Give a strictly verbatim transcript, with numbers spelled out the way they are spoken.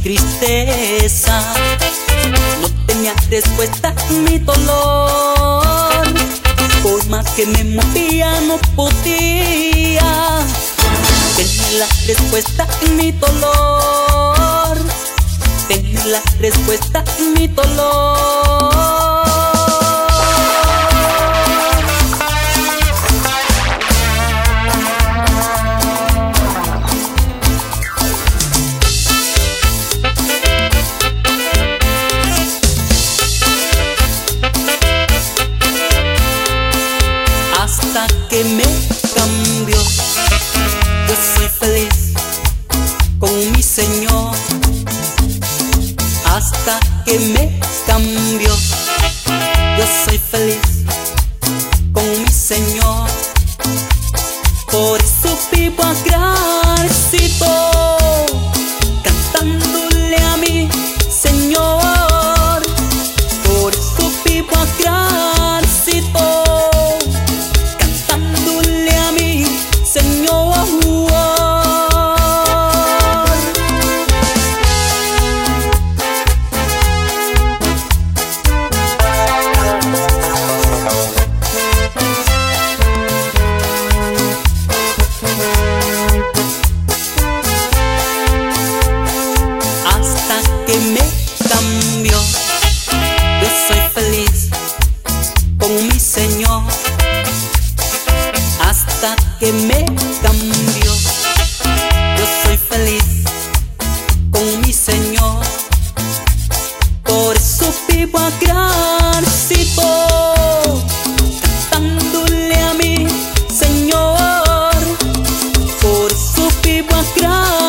tristeza, no tenía respuesta en mi dolor. Por más que me movía no podía tener la respuesta en mi dolor, tener la respuesta en mi dolor. Hasta que me cambió, yo soy feliz con mi Señor. Hasta que me cambió, yo soy feliz con mi Señor. Por eso vivo agradecido, cantándole a mi Señor. Por eso vivo agradecido, Señor. Hasta que me cambió, yo soy feliz con mi Señor. Hasta que me cambió, yo soy feliz con mi Señor. Por eso vivo agradecido, cantándole a mi Señor. Por eso vivo agradecido.